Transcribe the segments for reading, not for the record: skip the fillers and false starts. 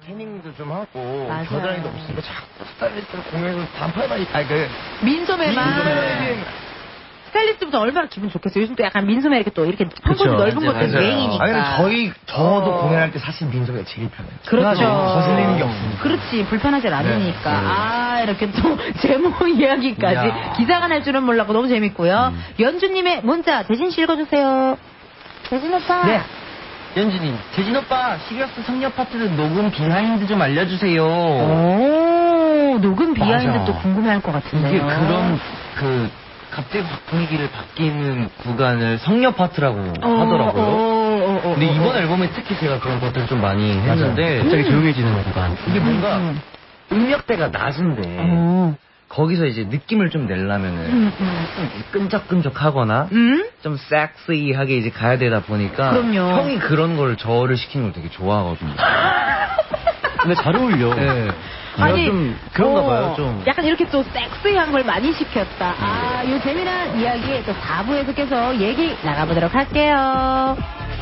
태닝도 좀 하고 맞아요. 겨드랑이도 없으니까 자꾸 스타일리스트 공연에서 단팔만 민소매만. 스타일리스트부터 얼마나 기분 좋겠어요. 요즘 또 약간 민소매 이렇게 판권이 넓은 것도 유행이니까. 아니 저도 공연할 때 사실 민소매가 제일 편해요. 그렇죠. 거슬리는 게 없으니까. 그렇지, 불편하지 않으니까. 이렇게 또 제목 이야기까지 기사가 날 줄은 몰랐고 너무 재밌고요. 연주님의 문자 대신 읽어주세요. 대신 오빠. 네. 연주님, 재진 오빠, 시리어스 성녀 파트 녹음 비하인드 좀 알려주세요. 오, 녹음 비하인드 또 궁금해할 것 같은데요. 이게 갑자기 확 분위기를 바뀌는 구간을 성녀 파트라고 하더라고요. 근데 이번 앨범에 특히 제가 그런 것들을 좀 많이 했는데 갑자기 조용해지는 구간. 이게 뭔가 음역대가 낮은데 거기서 이제 느낌을 좀 내려면은 좀 끈적끈적하거나 좀 섹시하게 이제 가야 되다 보니까 그럼요. 형이 그런 걸 저를 시키는 걸 되게 좋아하거든요. 근데 잘 어울려. 네. 아니, 좀 그런가 봐요, 좀. 약간 이렇게 또 섹시한 걸 많이 시켰다. 이 재미난 이야기 또 4부에서 계속 얘기 나가보도록 할게요.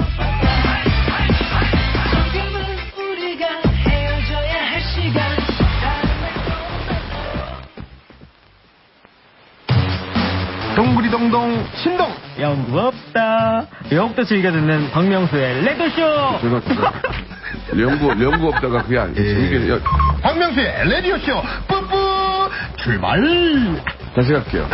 동구리동동 신동. 연구 없다. 역도 즐겨 듣는 박명수의 레드쇼. 연구 없다가 그게 아니에요. 박명수의 라디오쇼 뿌뿌 출발. 다시 갈게요.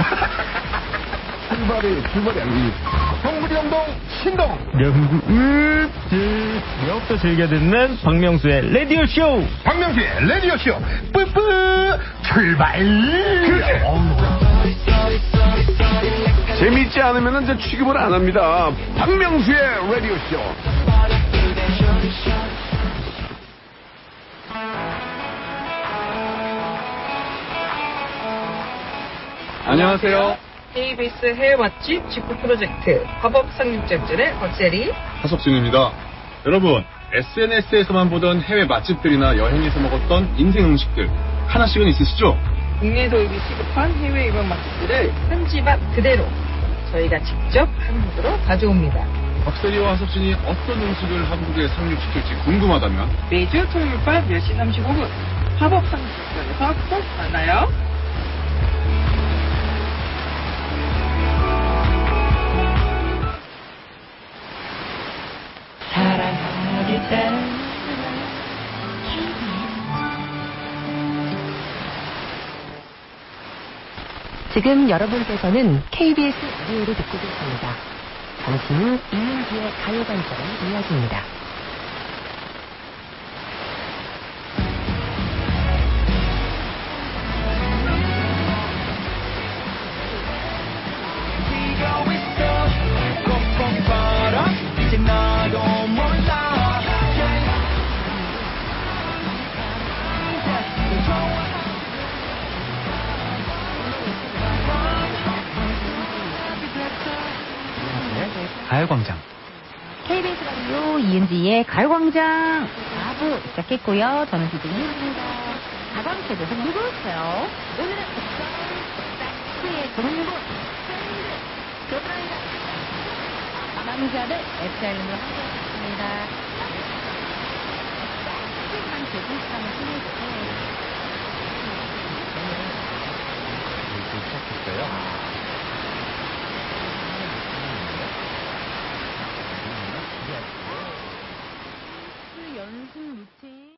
출발이 아니지. 동구리동동 신동. 연구 역도 즐겨 듣는 박명수의 레디오쇼. 박명수의 라디오쇼 뿌뿌 출발. 재밌지 않으면 이제 취급을 안 합니다. 박명수의 라디오쇼. 안녕하세요. KBS 해외 맛집 직구 프로젝트 팝업 상륙작전의 박세리 하석진입니다. 여러분, SNS에서만 보던 해외 맛집들이나 여행에서 먹었던 인생 음식들 하나씩은 있으시죠? 국내 도입이 시급한 해외 유명 맛집들을 현지맛 그대로 저희가 직접 한국으로 가져옵니다. 박세리와 하석진이 어떤 음식을 한국에 상륙시킬지 궁금하다면 매주 토요일 밤 10시 35분 팝업 상륙작전에서 꼭 만나요. 지금 여러분께서는 KBS 라디오를 듣고 계십니다. 잠시 후 이은지의 가요관처럼 이어집니다. 가요광장. KBS 라디오 이은지의 가요광장 4부 시작했고요. 저는 DJ 이은지입니다. 가방 속에서 누구세요? 오늘은 섹시의 동료 밴드 남자들 FR님으로 함께하겠습니다.